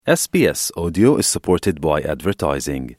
SBS Audio is supported by advertising.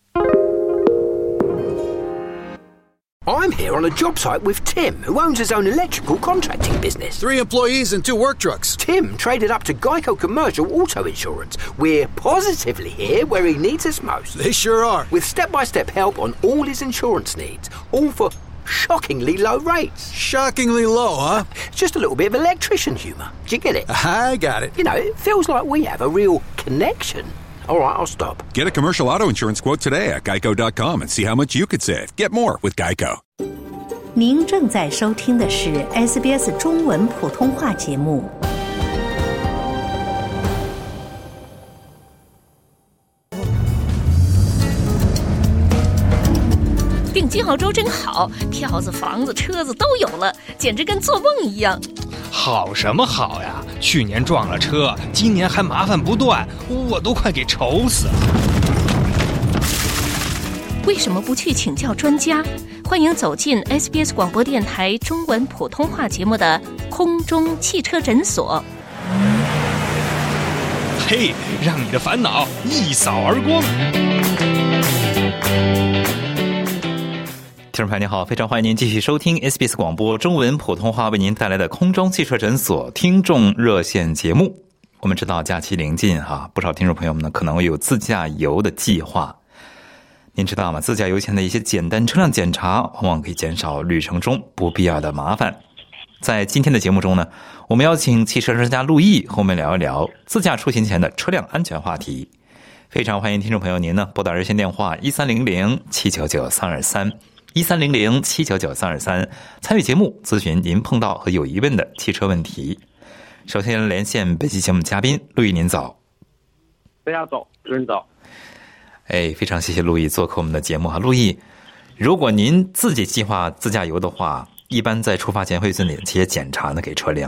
I'm here on a job site with Tim, who owns his own electrical contracting business. 3 employees and 2 work trucks. Tim traded up to Geico Commercial Auto Insurance. We're positively here where he needs us most. They sure are. With step-by-step help on all his insurance needs, all for shockingly low rates. Shockingly low, huh? Just a little bit of electrician humour. Do you get it? I got it. You know, it feels like we have a real connection. All right, I'll stop. Get a commercial auto insurance quote today at geico.com and see how much you could save. Get more with Geico. 您正在收听的是 SBS 中文普通话节目。 定金澳洲真好，票子、房子、车子都有了，简直跟做梦一样。 好什么好呀？去年撞了车，今年还麻烦不断，我都快给愁死了。 为什么不去请教专家？欢迎走进 SBS 广播电台中文普通话节目的空中汽车诊所。 嘿，让你的烦恼一扫而光。 听众朋友您好，非常欢迎您继续收听 SBS 广播中文普通话为您带来的空中汽车诊所听众热线节目。我们知道假期临近不少听众朋友们呢可能有自驾游的计划。您知道吗？自驾游前的一些简单车辆检查往往可以减少旅程中不必要的麻烦。在今天的节目中呢，我们邀请汽车专家陆毅和我们聊一聊自驾出行前的车辆安全话题。非常欢迎听众朋友您呢拨打热线电话1300-799-323 1300-799-323参与节目咨询您碰到和有疑问的汽车问题。首先连线本期节目嘉宾陆毅，您早。 大家早，主持人早。 非常谢谢陆毅做客我们的节目陆毅，如果您自己计划自驾游的话，一般在出发前会做哪些检查呢？给车辆？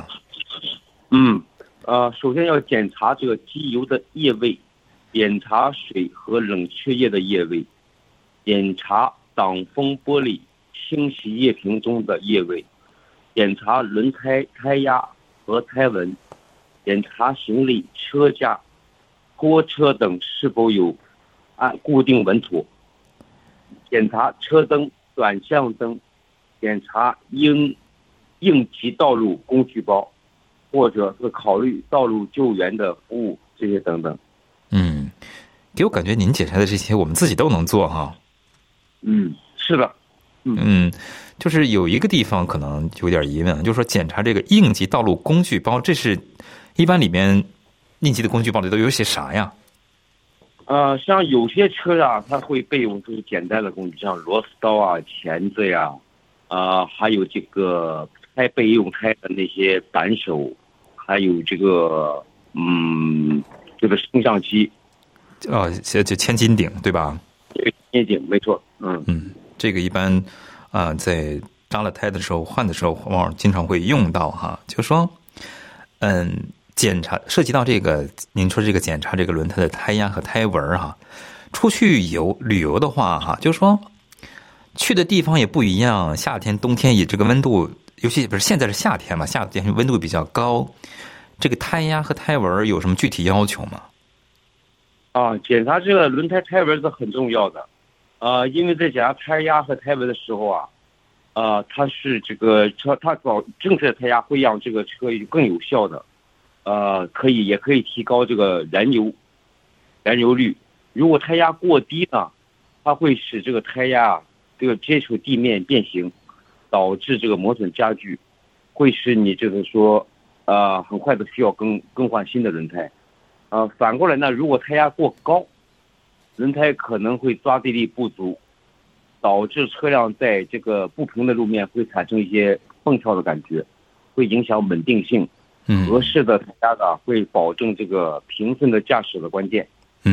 首先要检查这个机油的液位，检查水和冷却液的液位，检查挡风玻璃清洗液瓶中的液位，检查轮胎胎压和胎纹，检查行李、车架、拖车等是否有按固定稳妥，检查车灯、转向灯，检查应急道路工具包，或者是考虑道路救援的服务，这些等等。 给我感觉您检查的这些我们自己都能做哈。 是的。 就是有一个地方可能有点疑问，就是说检查这个应急道路工具包，这是一般里面应急的工具包里都有些啥呀？ 像有些车它会备用就是简单的工具，像螺丝刀钳子还有这个备用胎的那些扳手，还有这个升降机。 就千斤顶对吧？ 千斤顶没错。 这个一般在扎了胎的时候换的时候往往经常会用到就是说检查涉及到这个您说这个检查这个轮胎的胎压和胎纹出去旅游的话就是说去的地方也不一样，夏天冬天也这个温度，尤其不是现在是夏天嘛，夏天温度比较高，这个胎压和胎纹有什么具体要求吗？ 检查这个轮胎胎纹是很重要的。因为在检查胎压和胎纹的时候它是这个车它保正确的胎压会让这个车更有效的也可以提高这个燃油率。如果胎压过低呢，它会使这个胎压这个接触地面变形，导致这个磨损加剧，会使你就是说很快的需要更换新的轮胎。反过来呢，如果胎压过高，轮胎可能会抓地力不足，导致车辆在这个不平的路面会产生一些蹦跳的感觉，会影响稳定性。合适的胎压会保证这个平顺的驾驶的关键。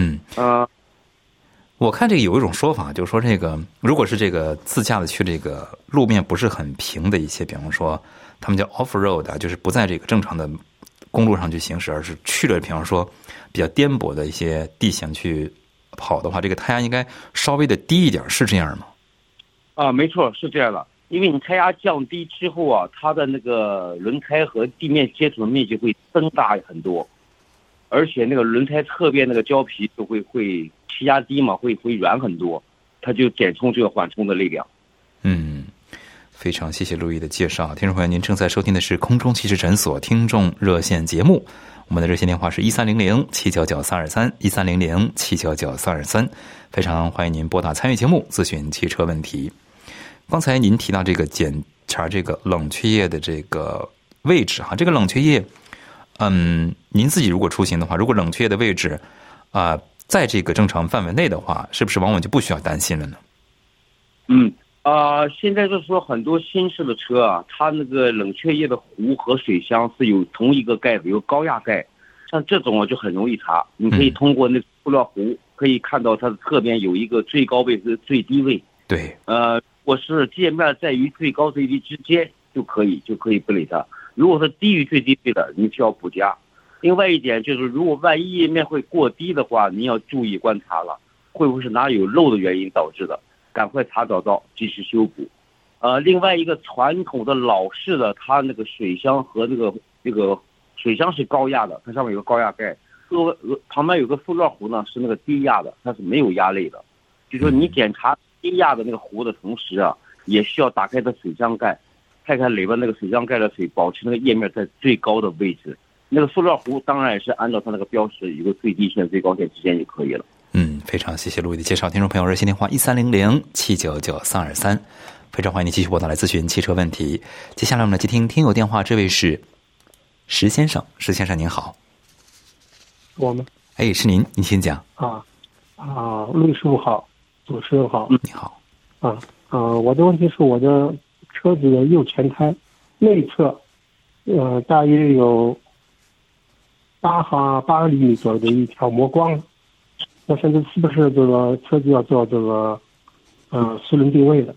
我看这个有一种说法，就是说这个如果是这个自驾的去这个路面不是很平的一些，比方说他们叫 off road 就是不在这个正常的公路上去行驶，而是去了比方说比较颠簸的一些地形去跑的话，这个胎压应该稍微的低一点，是这样吗？ 没错，是这样的。因为你胎压降低之后它的那个轮胎和地面接触的面积会增大很多， 而且那个轮胎侧边那个胶皮就会气压低嘛，会软很多，它就减冲这个缓冲的力量。 非常谢谢陆毅的介绍。听众朋友，您正在收听的是空中汽车诊所听众热线节目，我们的热线电话是1300-799-323，1300-799-323，非常欢迎您拨打参与节目咨询汽车问题。刚才您提到这个检查这个冷却液的这个位置哈，这个冷却液，您自己如果出行的话，如果冷却液的位置在这个正常范围内的话，是不是往往就不需要担心了呢？ 现在就是说很多新式的车啊，它那个冷却液的壶和水箱是有同一个盖子，有高压盖，像这种就很容易查。你可以通过那个塑料壶可以看到它的侧边有一个最高位和最低位。 对， 我是界面在于最高最低之间就可以不理它。如果是低于最低位的，你需要补加。另外一点就是，如果万一页面会过低的话，您要注意观察了，会不会是哪有漏的原因导致的？赶快找到，及时修补。另外一个传统的老式的，它那个水箱和那个水箱是高压的，它上面有个高压盖，旁边有个塑料壶呢是那个低压的，它是没有压力的。就说你检查低压的那个壶的同时啊，也需要打开它水箱盖，看看里边那个水箱盖的水保持那个液面在最高的位置。那个塑料壶当然也是按照它那个标识，有个最低线、最高线之间就可以了。 非常谢谢陆毅的介绍。听众朋友，热线电话1300-799-323，非常欢迎您继续拨打来咨询汽车问题。接下来我们来接听听友电话，这位是石先生。石先生您好。 我们是您请讲。 陆师傅好，主持人好。 你好。 我的问题是我的车子的右前胎内侧大约有8厘米左右的一条磨光了，那现在是不是这个车子要做这个四轮定位的？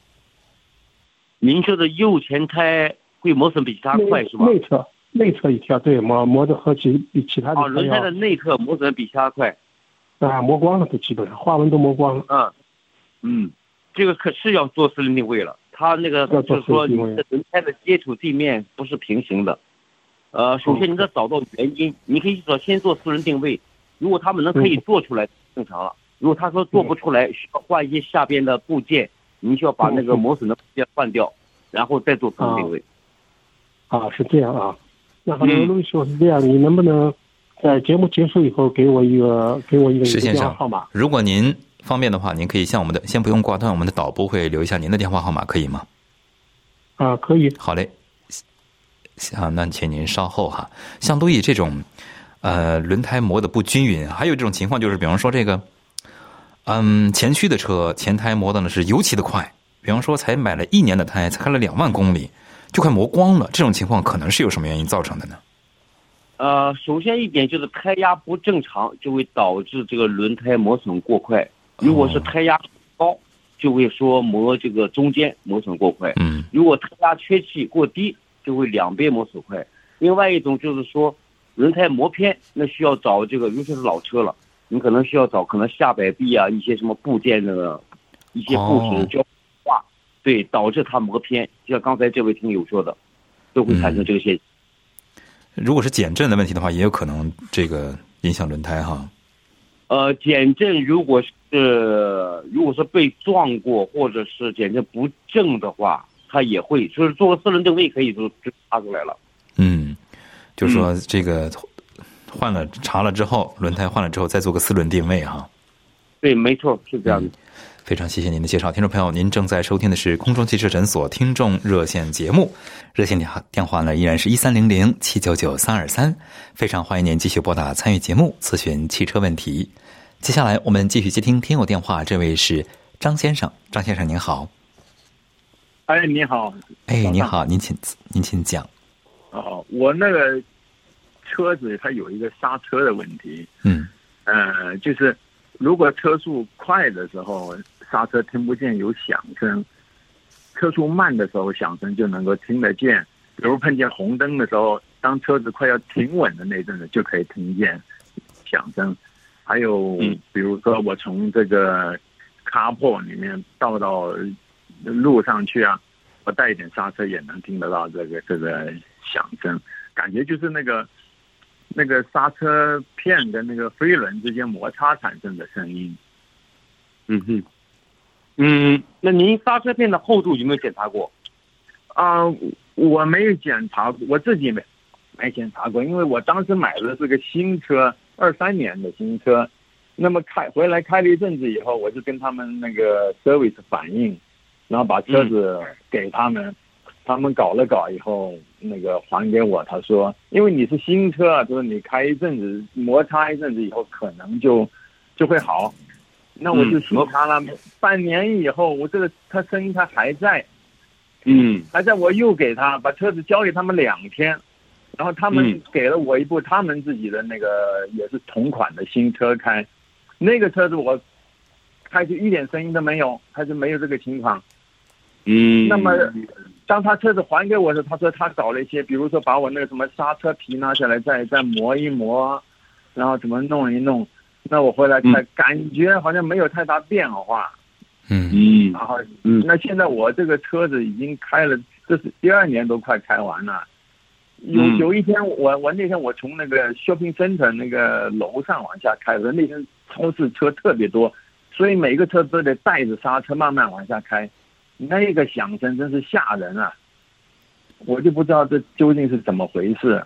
您说的右前胎会磨损比其他快是吧？ 内侧一条，对，磨的和比其他的轮胎的内侧磨损比其他快。 磨光了，都基本上花纹都磨光了。 这个可是要做四轮定位了。它那个就是说，你的轮胎的接触地面不是平行的。首先你得找到原因，你可以先做四轮定位。如果他们可以做出来，正常了。如果他说做不出来，需要换一些下边的部件，你需要把那个磨损的部件换掉，然后再做四轮定位。 是这样啊。那好，陆师傅是这样，你能不能在节目结束以后给我一个电话号码？ 如果您方便的话，您可以向我们的，先不用挂断，我们的导播会留一下您的电话号码，可以吗？ 可以。 好嘞。那请您稍后哈。像陆毅这种轮胎磨的不均匀，还有这种情况就是，比方说这个前驱的车前胎磨的呢是尤其的快，比方说才买了1年的胎，才开了2万公里就快磨光了，这种情况可能是有什么原因造成的呢？ 首先一点就是胎压不正常，就会导致这个轮胎磨损过快。如果是胎压高，就会说磨这个中间磨损过快。如果胎压缺气过低，就会两边磨损快。另外一种就是说轮胎磨偏，那需要找这个，尤其是老车了，你可能需要找可能下摆臂啊，一些什么部件的一些部质就化，对，导致它磨偏。就像刚才这位听友说的，都会产生这个现象。 如果是减震的问题的话，也有可能这个影响轮胎哈。 减震如果是被撞过，或者是减震不正的话，它也会，就是做个四轮定位可以就查出来了。 就是说这个查了之后，轮胎换了之后再做个四轮定位哈。 对，没错，是这样的。 非常谢谢您的介绍。听众朋友，您正在收听的是空中汽车诊所听众热线节目，热线电话呢依然是1300-799-323，非常欢迎您继续拨打参与节目咨询汽车问题。接下来我们继续接听听友电话，这位是张先生。张先生您好。 你好。 你好，您请讲。 我那个车子它有一个刹车的问题。就是如果车速快的时候刹车听不见有响声，车速慢的时候响声就能够听得见。比如碰见红灯的时候，当车子快要停稳的那阵子就可以听见响声。还有比如说我从这个carport里面到路上去啊，我带一点刹车也能听得到这个响声，感觉就是那个那个刹车片跟那个飞轮之间摩擦产生的声音。 那您刹车片的厚度有没有检查过？ 我没有检查，我自己没检查过，因为我当时买的是个新车，23年的新车。那么回来开了一阵子以后，我就跟他们那个 service 反映，然后把车子给他们，他们搞了搞以后，那个还给我。他说，因为你是新车，就是你开一阵子，摩擦一阵子以后，可能就会好。那我就心他了，半年以后，我这个他声音他还在，还在，我又给他把车子交给他们2天，然后他们给了我一部他们自己的那个也是同款的新车开，那个车子我开就一点声音都没有，还是没有这个情况。那么当他车子还给我的时候，他说他搞了一些，比如说把我那个什么刹车皮拿下来再磨一磨，然后怎么弄一弄，那我回来才感觉好像没有太大变化。然后那现在我这个车子已经开了，这是第2年都快开完了。有一天我那天我从那个 shopping center 那个楼上往下开，那天超市车特别多，所以每个车都得带着刹车慢慢往下开，那个响声真是吓人啊！我就不知道这究竟是怎么回事。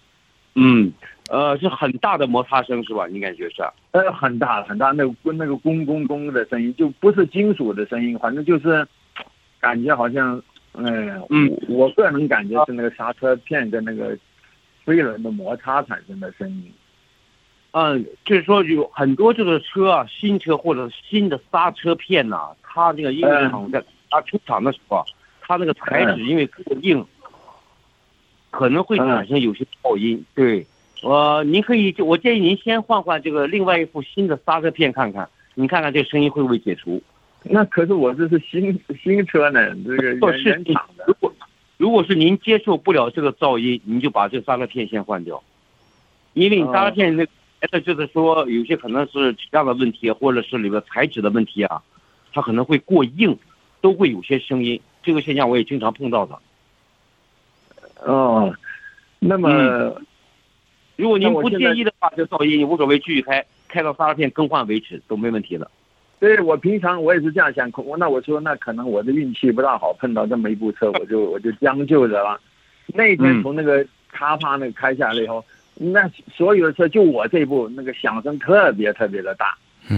是很大的摩擦声是吧？你感觉是？ 很大很大，那个咣咣咣的声音，就不是金属的声音，反正就是感觉好像，我个人感觉是那个刹车片跟那个飞轮的摩擦产生的声音。 就是说有很多这个车啊，新车或者新的刹车片呐，它这个因为在它出厂的时候，它那个材质因为过硬，可能会产生有些噪音。对。您可以我建议您先换这个另外一副新的刹车片看看，你看看这个声音会不会解除。 那可是我这是新车呢，这个原厂的。 如果是您接受不了这个噪音，您就把这个刹车片先换掉，因为你刹车片就是说有些可能是质量的问题，或者是里边材质的问题啊，它可能会过硬，都会有些声音。这个现象我也经常碰到的。 那么。 如果您不介意的话，这噪音你无所谓，继续开到刹车片更换为止都没问题的。 对，我平常我也是这样想，那我说那可能我的运气不大好，碰到这么一部车，我就将就着了。那天从那个卡帕那个开下来以后，那所有的车就我这部那个响声特别特别的大。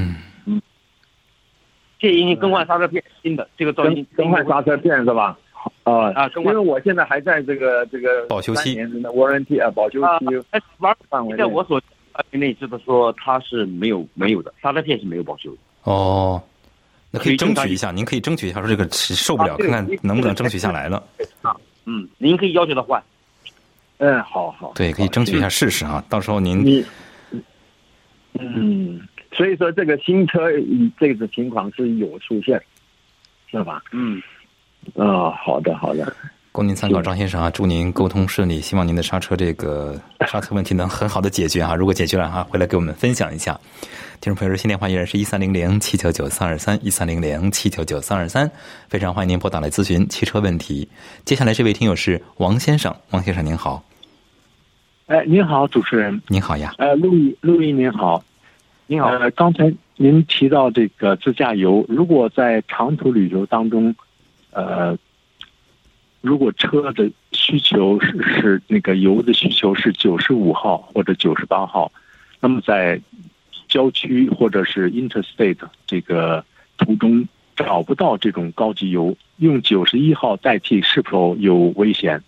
建议您更换刹车片，新的这个噪音更换刹车片是吧？因为我现在还在这个保修期 ,3年的 warranty 保修期范围内。 在我所内知的说，它是没有的，刹车片是没有保修的。 那可以争取一下，您可以争取一下，说这个受不了，看看能不能争取下来了。 您可以要求他换。 好。 对，可以争取一下试试啊，到时候您。 所以说这个新车这个情况是有出现，是吧？好的。 供您参考，张先生啊，祝您沟通顺利，希望您的刹车问题能很好的解决啊。如果解决了啊，回来给我们分享一下。听众朋友，热线电话依然是1300-799-323，1300-799-323，非常欢迎您拨打来咨询汽车问题。接下来这位听友是王先生，王先生您好。 您好，主持人。 您好呀。 陆毅您好。 您好。 刚才您提到这个自驾游，如果在长途旅游当中，如果车的需求是那个油的需求是95号或者98号，那么在郊区或者是 interstate 这个途中找不到这种高级油，用91号代替是否有危险？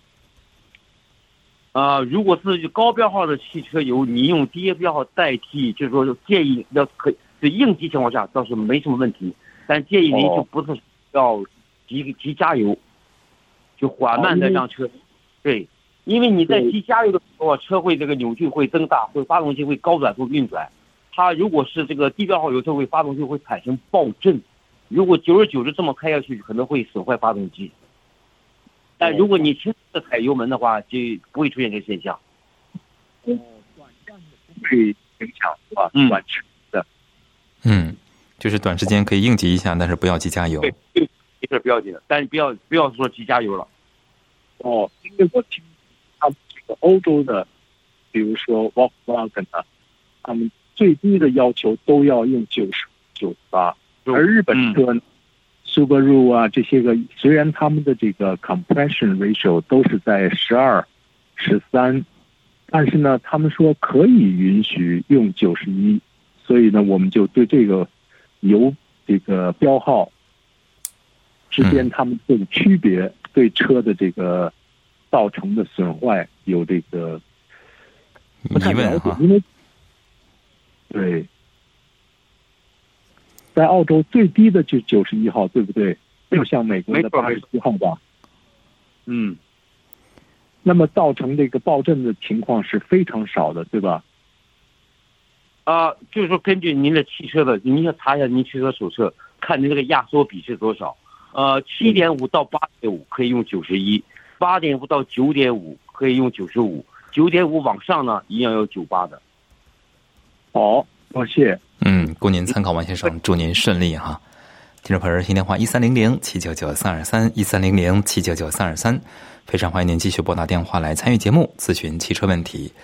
如果是高标号的汽车油，你用低标号代替，就是说建议可以，在应急情况下倒是没什么问题，但建议您就不是要急加油，就缓慢的让车，对，因为你在急加油的时候，车会这个扭矩会增大，发动机会高转速运转。它如果是这个低标号油，车会发动机会产生爆震，如果久而久之这么开下去，可能会损坏发动机。但如果你轻的踩油门的话，就不会出现这个现象。 短暂的不会影响是吧？短期的。 就是短时间可以应急一下，但是不要急加油。 对，没事，不要紧的，但是不要说急加油了。 因为我听他们这个欧洲的比如说 Volkswagen 啊，他们最低的要求都要用90、98，而日本车呢，Subaru 啊这些个，虽然他们的这个 compression ratio 都是在12、13，但是呢，他们说可以允许用91，所以呢，我们就对这个油这个标号之间他们这个区别，对车的这个造成的损坏有这个不太了解，因为对，在澳洲最低的就91号，对不对？没有像美国的87号吧？ 嗯。 那么造成这个爆震的情况是非常少的，对吧？ 就是说根据您的汽车的，您要查一下您汽车手册，看您这个压缩比是多少。7.5到8.5可以用91，8.5到9.5可以用95，9.5往上呢一样有98的。 好，多谢。 供您参考，王先生，祝您顺利哈。听众朋友，热线电话1300-799-323，1300-799-323，非常欢迎您继续拨打电话来参与节目，咨询汽车问题。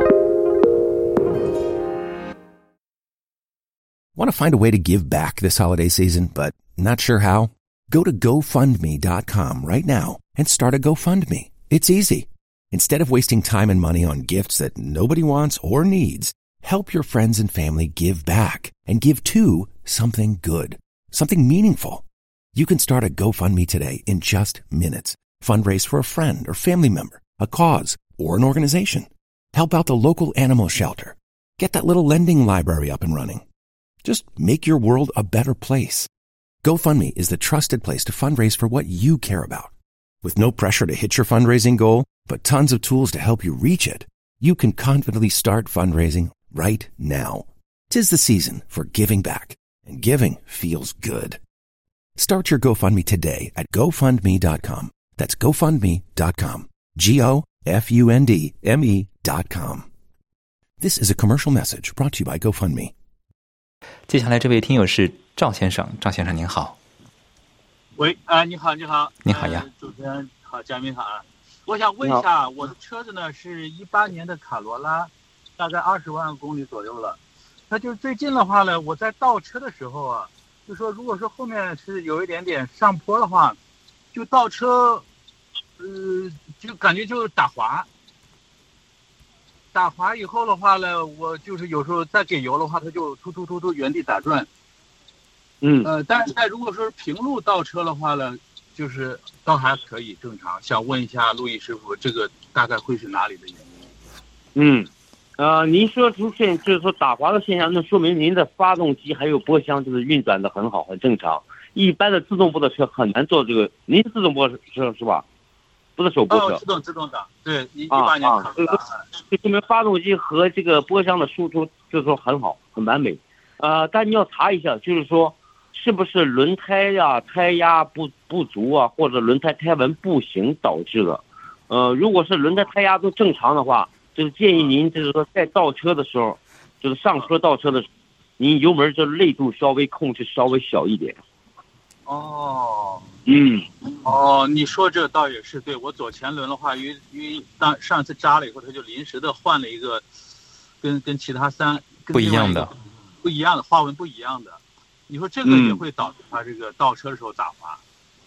Want to find a way to give back this holiday season, but not sure how? Go to GoFundMe.com right now and start a GoFundMe. It's easy. Instead of wasting time and money on gifts that nobody wants or needs, help your friends and family give back and give to something good, something meaningful. You can start a GoFundMe today in just minutes. Fundraise for a friend or family member, a cause, or an organization. Help out the local animal shelter. Get that little lending library up and running. Just make your world a better place. GoFundMe is the trusted place to fundraise for what you care about. With no pressure to hit your fundraising goal, but tons of tools to help you reach it, you can confidently start fundraising right now. 'Tis the season for giving back, and giving feels good. Start your GoFundMe today at GoFundMe.com. That's GoFundMe.com. GoFundMe.com. This is a commercial message brought to you by GoFundMe. 接下来这位听友是赵先生，赵先生您好。 喂，你好，你好， 你好呀， 主持人好，嘉宾好啊。我想问一下，我的车子呢是18年的卡罗拉，大概20万公里左右了。那就最近的话呢，我在倒车的时候啊，就说如果说后面是有一点点上坡的话，就倒车，就感觉就打滑。打滑以后的话呢，我就是有时候再给油的话，它就突原地打转。但是如果说是平路倒车的话呢，就是倒还可以正常。想问一下陆毅师傅，这个大概会是哪里的原因？您说出现就是说打滑的现象，那说明您的发动机还有波箱就是运转的很好，很正常。一般的自动波的车很难做这个。您是自动波车是吧？不是手波车。 自动的，对，18年卡罗拉。 就说明发动机和这个波箱的输出就是说很好，很完美。但你要查一下，就是说是不是轮胎呀、胎压不足啊，或者轮胎胎纹不行导致的。如果是轮胎胎压都正常的话，就是建议您就是说在倒车的时候，就是上坡倒车的时候，您油门就力度稍微控制稍微小一点。 你说这倒也是对。我左前轮的话，因为上次扎了以后，他就临时的换了一个跟其他不一样的花纹不一样的。你说这个也会导致他这个倒车的时候打滑？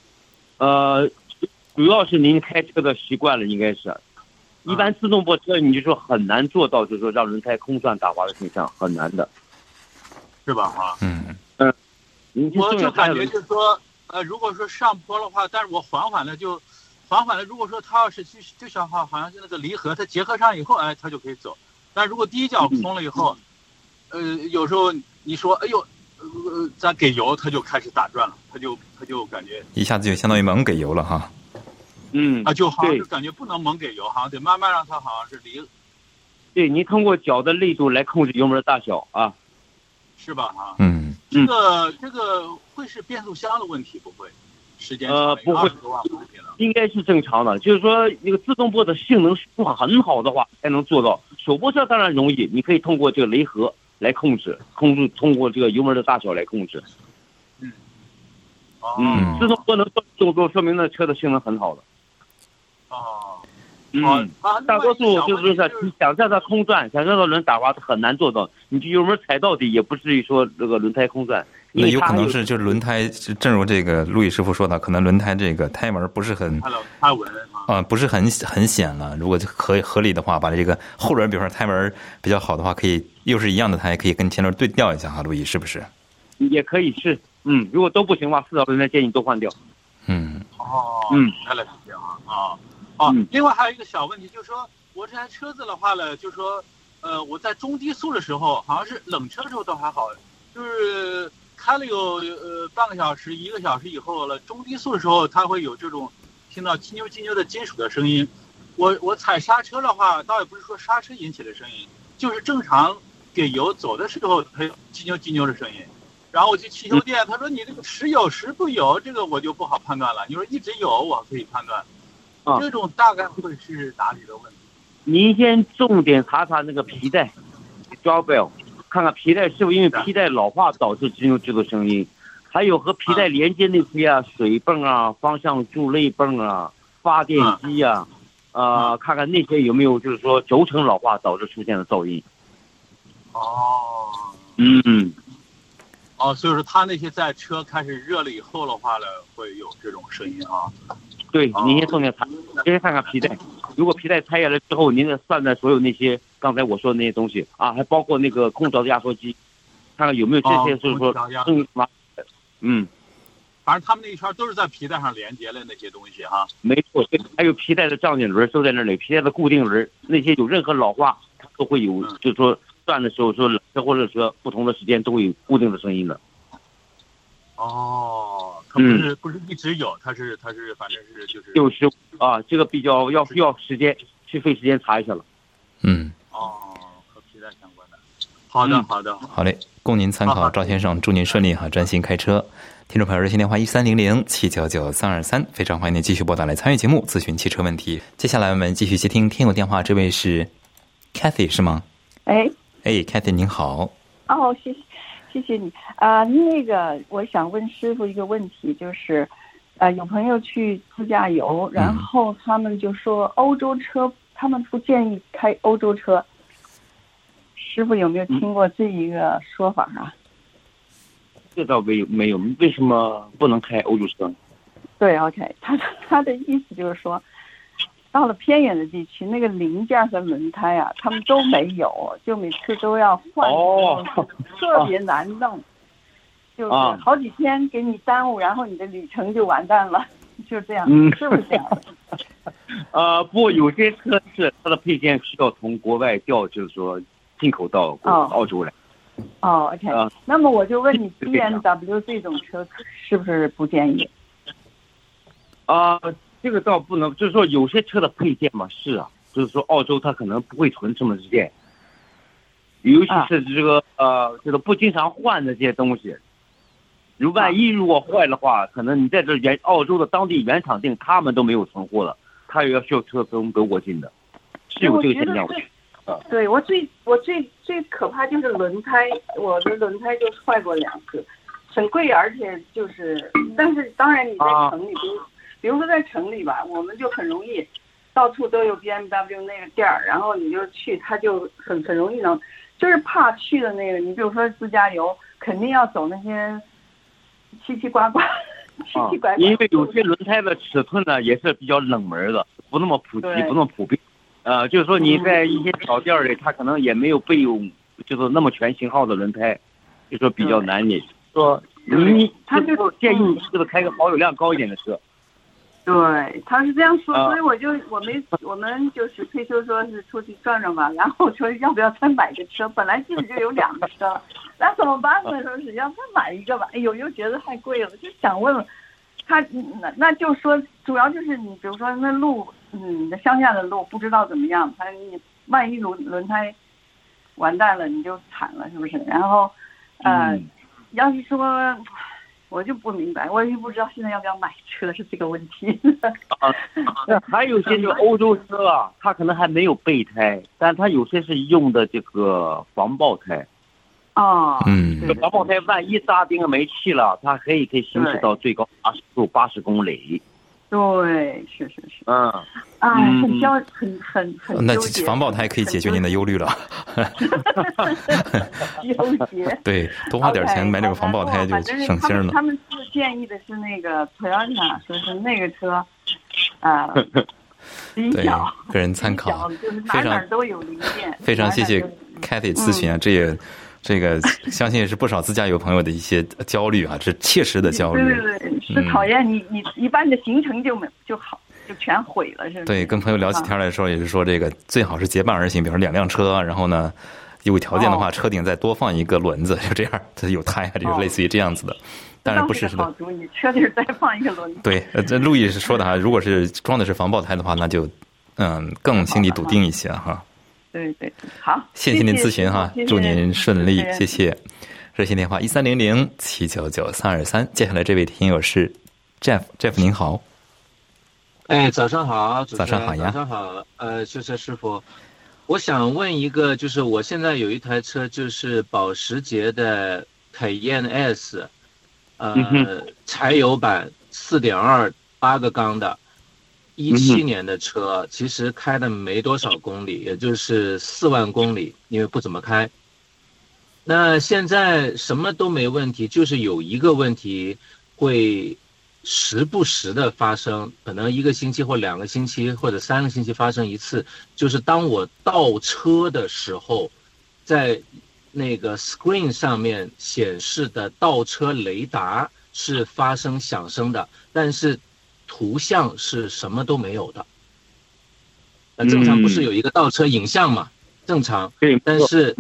主要是您开车的习惯了，应该是。一般自动波车你就说很难做到，就是说让轮胎空转打滑的现象很难的， 是吧？我就感觉就是说，如果说上坡的话，但是我缓缓的。如果说他要是就像好像是那个离合，它结合上以后，它就可以走。但如果第一脚空了以后，有时候你说，哎呦，咱给油，它就开始打转了，它就感觉一下子就相当于猛给油了哈。 就好像是感觉不能猛给油，好像得慢慢让它好像是离。 对，你通过脚的力度来控制油门的大小啊， 是吧？这个会是变速箱的问题，不会？时间长不会，应该是正常的。就是说，那个自动波的性能很好的话，才能做到。手波车当然容易，你可以通过这个离合来控制，通过这个油门的大小来控制。 自动波能做动作，说明那车的性能很好的。 大多数就是说想让它空转，想让它轮打滑很难做到，你就油门踩到底也不至于说这个轮胎空转。 那有可能是就是轮胎，正如这个陆毅师傅说的，可能轮胎这个胎纹不是很太稳不是很显了。如果合理的话，把这个后轮比如说胎纹比较好的话，可以又是一样的胎，可以跟前轮对调一下哈，陆毅是不是？ 也可以是，如果都不行的话，4条轮胎建议都换掉。 原来是这样另外还有一个小问题，就是说我这台车子的话呢，就是说我在中低速的时候，好像是冷车的时候都还好，就是开了有半个小时、1个小时以后了，中低速的时候它会有这种听到叽扭叽扭的金属的声音。我踩刹车的话，倒也不是说刹车引起的声音，就是正常给油走的时候它有叽扭叽扭的声音。然后我去汽修店，他说你这个时有时不有，这个我就不好判断了。你说一直有，我可以判断，这种大概会是哪里的问题？ 您先重点查查那个皮带 drawbell， 看看皮带是否因为皮带老化导致机油制的声音，还有和皮带连接那些水泵啊、方向柱类泵啊、发电机啊，看看那些有没有就是说轴承老化导致出现的噪音。 所以说它那些在车开始热了以后的话呢，会有这种声音对，您先重点查，先看看皮带。如果皮带拆下来之后，您得算在所有那些刚才我说的那些东西还包括那个空调的压缩机，看看有没有这些，就是说反正他们那一圈都是在皮带上连接的那些东西没错，还有皮带的胀紧轮都在那里，皮带的固定轮那些有任何老化，它都会有，就是说转的时候说冷车或者说不同的时间都会有固定的声音的。 它不是一直有，它是反正是就是这个比较要需要时间去费时间查一下了。 和皮带相关的。好的， 好嘞，供您参考，赵先生，祝您顺利专心开车。听众朋友，热线电话1300-799-323，非常欢迎您继续拨打来参与节目，咨询汽车问题。接下来我们继续接听听友电话，这位是 Kathy 是吗？Kathy 您好。 谢谢你那个我想问师傅一个问题，就是有朋友去自驾游，然后他们就说欧洲车他们不建议开欧洲车，师傅有没有听过这一个说法这倒没有，为什么不能开欧洲车？ 对 OK， 他的意思就是说到了偏远的地区，那个零件和轮胎他们都没有，就每次都要换，特别难弄，就是好几天给你耽误，然后你的旅程就完蛋了，就这样，是不是这样？ 不过有些车是它的配件需要从国外就是说进口到澳洲来。 OK，那么我就问你 BMW 这种车是不是不建议？ 这个倒不能，就是说有些车的配件嘛，就是说澳洲它可能不会存这么多件，尤其是这个这个不经常换的这些东西，万一如果坏的话，可能你在这澳洲的当地原厂店他们都没有存货了，他也要需要车从德国进的，是有这个现象。 对，我最可怕就是轮胎，我的轮胎就坏过2次，很贵，而且就是，但是当然你在城里比如说在城里吧，我们就很容易，到处都有 BMW 那个店儿，然后你就去，它就很容易能，就是怕去的那个，你比如说自驾游，肯定要走那些奇奇怪怪。 因为有些轮胎的尺寸呢也是比较冷门的，不那么普及，不那么普遍。就是说你在一些小店里，它可能也没有备有就是那么全型号的轮胎，就说比较难。你说他就建议就是开个保有量高一点的车。 对，他是这样说，所以我们就是退休说是出去转转吧，然后我说要不要再买个车，本来自己就有2个车了，那怎么办呢？说是要再买一个吧，又觉得太贵了，就想问问他，那就说主要就是你比如说那路，你的乡下的路不知道怎么样，你万一轮胎完蛋了你就惨了，是不是？然后要是说。我就不明白，我也不知道现在要不要买车是这个问题。 还有些就欧洲车它可能还没有备胎，但它有些是用的这个防爆胎。这个防爆胎万一扎钉没气了，它可以行驶到最高80公里。 对，是。很纠那结。 防爆胎可以解决您的忧虑了。 纠结。 对，多花点钱买这个防爆胎就省心了。 他们是建议的是那个 Toyota， 说是那个车，比较个人参考， 就是哪都有零件。 非常谢谢 Cathy 咨询啊，这个相信也是不少自驾游朋友的一些焦虑啊，是切实的焦虑。 对，是讨厌你一般的行程就好，就全毁了，是吧？ 对，跟朋友聊起天来的时候，也是说这个最好是结伴而行，比如说2辆车，然后呢，有条件的话，车顶再多放一个轮子，就这样，它有胎啊，就是类似于这样子的。当然不是好主意，车顶再放一个轮子。 对，这路易是说的哈，如果是装的是防爆胎的话，那就更心里笃定一些哈。 对，好， 谢谢您咨询哈，祝您顺利，谢谢。热线电话1300-799-323，接下来这位听友是 Jeff 您好。 早上好， 早上好呀。 早上好，修车师傅，我想问一个，就是我现在有一台车，就是保时捷的凯宴 S， 柴油版4.2 8个缸的。17年的车，其实开的没多少公里，也就是4万公里，因为不怎么开。那现在什么都没问题，就是有一个问题会时不时的发生，可能1个星期或2个星期或者3个星期发生一次，就是当我倒车的时候，在那个 screen 上面显示的倒车雷达是发生响声的，但是图像是什么都没有的。正常不是有一个倒车影像嘛？正常。但是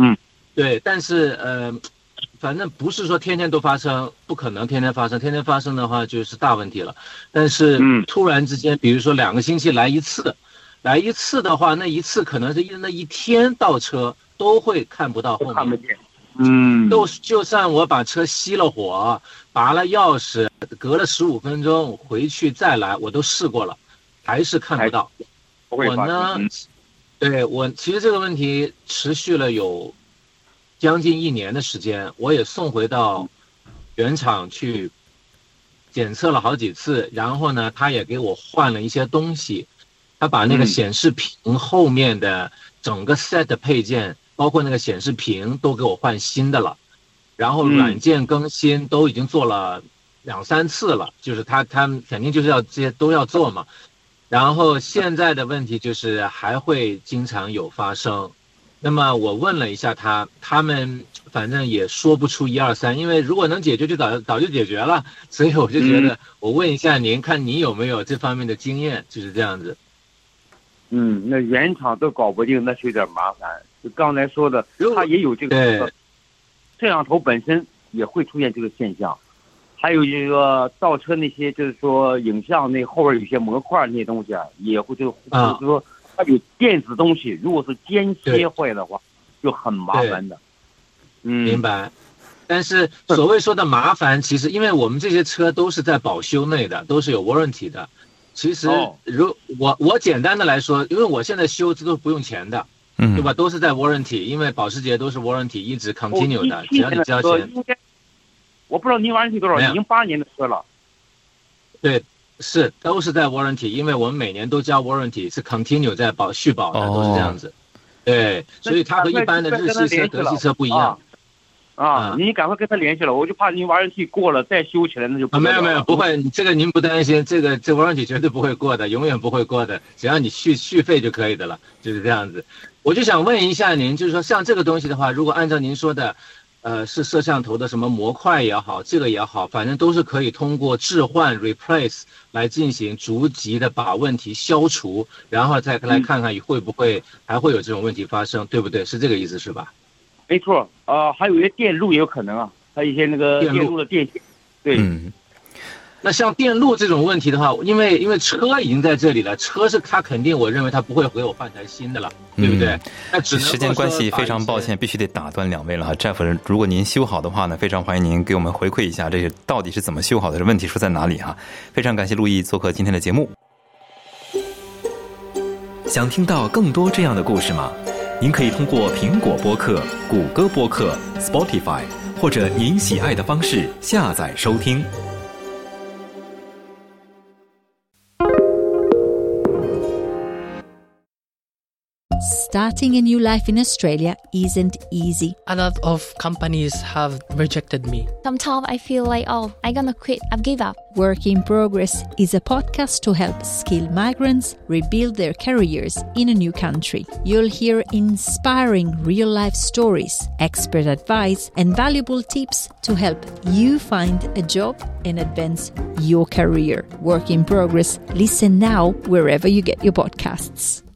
反正不是说天天都发生，不可能天天发生，天天发生的话就是大问题了。但是突然之间，比如说2个星期来一次的话，那一次可能是那一天倒车都会看不到后面， 看不见。 就算我把车熄了火，拔了钥匙，隔了15分钟回去再来，我都试过了，还是看不到。我呢，对，我其实这个问题持续了有将近1年的时间，我也送回到原厂去检测了好几次，然后呢，他也给我换了一些东西，他把那个显示屏后面的整个 set 的配件，包括那个显示屏都给我换新的了，然后软件更新都已经做了2、3次了，就是他们肯定就是要这些都要做嘛。然后现在的问题就是还会经常有发生。那么我问了一下他们反正也说不出1、2、3，因为如果能解决就早就解决了，所以我就觉得我问一下您，看你有没有这方面的经验，就是这样子。 那原厂都搞不定，那是有点麻烦。就刚才说的，它也有这个摄像头本身也会出现这个现象，还有这个倒车那些就是说影像那后边有些模块那些东西也会就是说它有电子东西，如果是间歇坏的话就很麻烦的。 明白。但是所谓说的麻烦，其实因为我们这些车都是在保修内的，都是有 warranty 的。其实我简单的来说，因为我现在修这都不用钱的，对吧？都是在 warranty， 因为保时捷都是 warranty 一直 continue 的，只要你交钱。 我不知道您 warranty 多少，08年的车了。 对，都是在 warranty， 因为我们每年都交 warranty， 是 continue 在续保的，都是这样子。对，所以它和一般的日系车、德系车不一样。 你赶快跟他联系了，我就怕您warranty过了再修起来那就不没有不会，这个您不担心，这 warranty 绝对不会过的，永远不会过的，只要你续费就可以的了，就是这样子。我就想问一下您，就是说像这个东西的话，如果按照您说的，是摄像头的什么模块也好，这个也好，反正都是可以通过置换 replace 来进行逐级的把问题消除，然后再来看看会不会还会有这种问题发生，对不对？是这个意思是吧？ 没错，还有一些电路也有可能啊，还有一些那个电路的电线，对。 那像电路这种问题的话，因为车已经在这里了，车是它肯定，我认为它不会给我换台新的了，对不对？那只能时间关系，非常抱歉，必须得打断2位了哈。Jeff， 如果您修好的话呢，非常欢迎您给我们回馈一下，这到底是怎么修好的，问题出在哪里哈？非常感谢陆毅做客今天的节目。 想听到更多这样的故事吗？您可以通过苹果播客、谷歌播客、Spotify 或者您喜爱的方式下载收听。 starting a new life in Australia isn't easy. A lot of companies have rejected me. Sometimes I feel like, I'm gonna quit, I've given up. Work in Progress is a podcast to help skilled migrants rebuild their careers in a new country. You'll hear inspiring real-life stories, expert advice, and valuable tips to help you find a job and advance your career. Work in Progress. Listen now wherever you get your podcasts.